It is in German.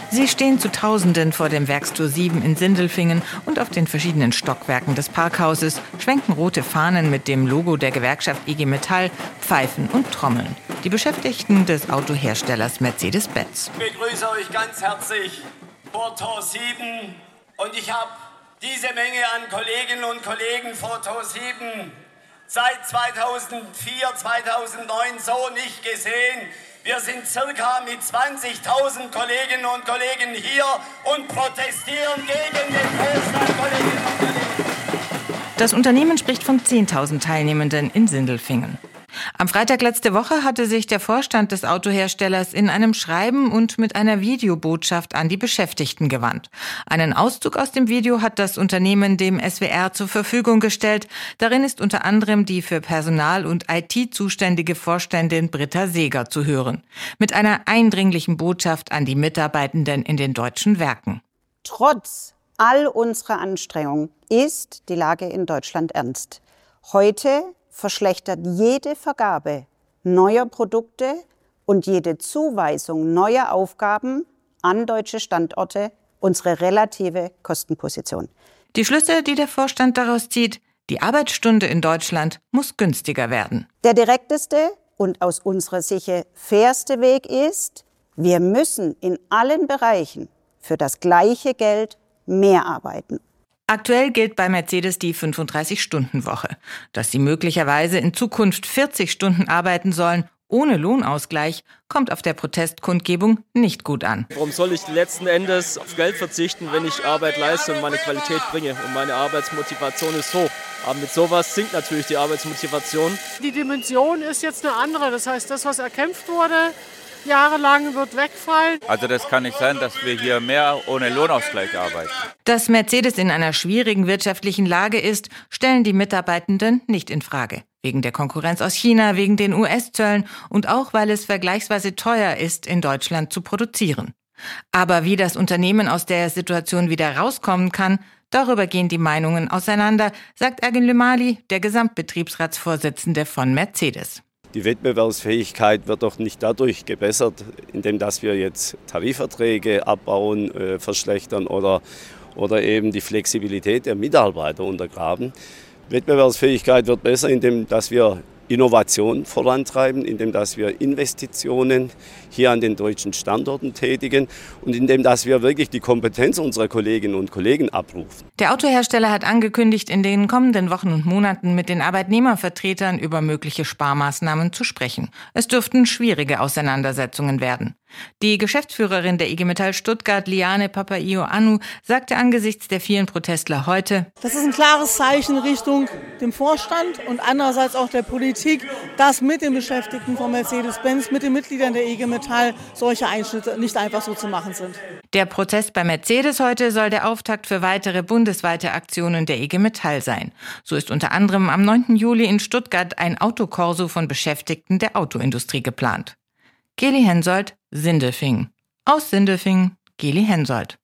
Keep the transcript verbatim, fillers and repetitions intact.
Sie stehen zu Tausenden vor dem Werkstor sieben in Sindelfingen und auf den verschiedenen Stockwerken des Parkhauses, schwenken rote Fahnen mit dem Logo der Gewerkschaft I G Metall, pfeifen und trommeln. Die Beschäftigten des Autoherstellers Mercedes-Benz. Ich begrüße euch ganz herzlich vor Tor sieben und ich habe diese Menge an Kolleginnen und Kollegen vor Tor sieben seit zweitausendvier, zweitausendneun so nicht gesehen. Wir sind circa mit zwanzigtausend Kolleginnen und Kollegen hier und protestieren gegen den Vorstand, Kolleginnen und Kollegen. Das Unternehmen spricht von zehntausend Teilnehmenden in Sindelfingen. Am Freitag letzte Woche hatte sich der Vorstand des Autoherstellers in einem Schreiben und mit einer Videobotschaft an die Beschäftigten gewandt. Einen Auszug aus dem Video hat das Unternehmen dem S W R zur Verfügung gestellt. Darin ist unter anderem die für Personal und I T zuständige Vorständin Britta Seeger zu hören. Mit einer eindringlichen Botschaft an die Mitarbeitenden in den deutschen Werken. Trotz all unserer Anstrengungen ist die Lage in Deutschland ernst. Heute verschlechtert jede Vergabe neuer Produkte und jede Zuweisung neuer Aufgaben an deutsche Standorte unsere relative Kostenposition. Die Schlüsse, die der Vorstand daraus zieht: Die Arbeitsstunde in Deutschland muss günstiger werden. Der direkteste und aus unserer Sicht fairste Weg ist, wir müssen in allen Bereichen für das gleiche Geld mehr arbeiten. Aktuell gilt bei Mercedes die fünfunddreißig-Stunden-Woche. Dass sie möglicherweise in Zukunft vierzig Stunden arbeiten sollen, ohne Lohnausgleich, kommt auf der Protestkundgebung nicht gut an. Warum soll ich letzten Endes auf Geld verzichten, wenn ich Arbeit leiste und meine Qualität bringe? Und meine Arbeitsmotivation ist hoch. Aber mit sowas sinkt natürlich die Arbeitsmotivation. Die Dimension ist jetzt eine andere. Das heißt, das, was erkämpft wurde, jahrelang, wird wegfallen. Also das kann nicht sein, dass wir hier mehr ohne Lohnausgleich arbeiten. Dass Mercedes in einer schwierigen wirtschaftlichen Lage ist, stellen die Mitarbeitenden nicht in Frage. Wegen der Konkurrenz aus China, wegen den U S-Zöllen und auch, weil es vergleichsweise teuer ist, in Deutschland zu produzieren. Aber wie das Unternehmen aus der Situation wieder rauskommen kann, darüber gehen die Meinungen auseinander, sagt Ergin Lümali, der Gesamtbetriebsratsvorsitzende von Mercedes. Die Wettbewerbsfähigkeit wird doch nicht dadurch gebessert, indem dass wir jetzt Tarifverträge abbauen, äh, verschlechtern oder, oder eben die Flexibilität der Mitarbeiter untergraben. Wettbewerbsfähigkeit wird besser, indem dass wir Innovation vorantreiben, indem dass wir Investitionen hier an den deutschen Standorten tätigen und indem dass wir wirklich die Kompetenz unserer Kolleginnen und Kollegen abrufen. Der Autohersteller hat angekündigt, in den kommenden Wochen und Monaten mit den Arbeitnehmervertretern über mögliche Sparmaßnahmen zu sprechen. Es dürften schwierige Auseinandersetzungen werden. Die Geschäftsführerin der I G Metall Stuttgart, Liane Papaioannou, sagte angesichts der vielen Protestler heute: Das ist ein klares Zeichen Richtung dem Vorstand und andererseits auch der Politik, dass mit den Beschäftigten von Mercedes-Benz, mit den Mitgliedern der I G Metall solche Einschnitte nicht einfach so zu machen sind. Der Protest bei Mercedes heute soll der Auftakt für weitere bundesweite Aktionen der I G Metall sein. So ist unter anderem am neunten Juli in Stuttgart ein Autokorso von Beschäftigten der Autoindustrie geplant. Geli Hensoldt, Sindelfingen. Aus Sindelfingen, Geli Hensoldt.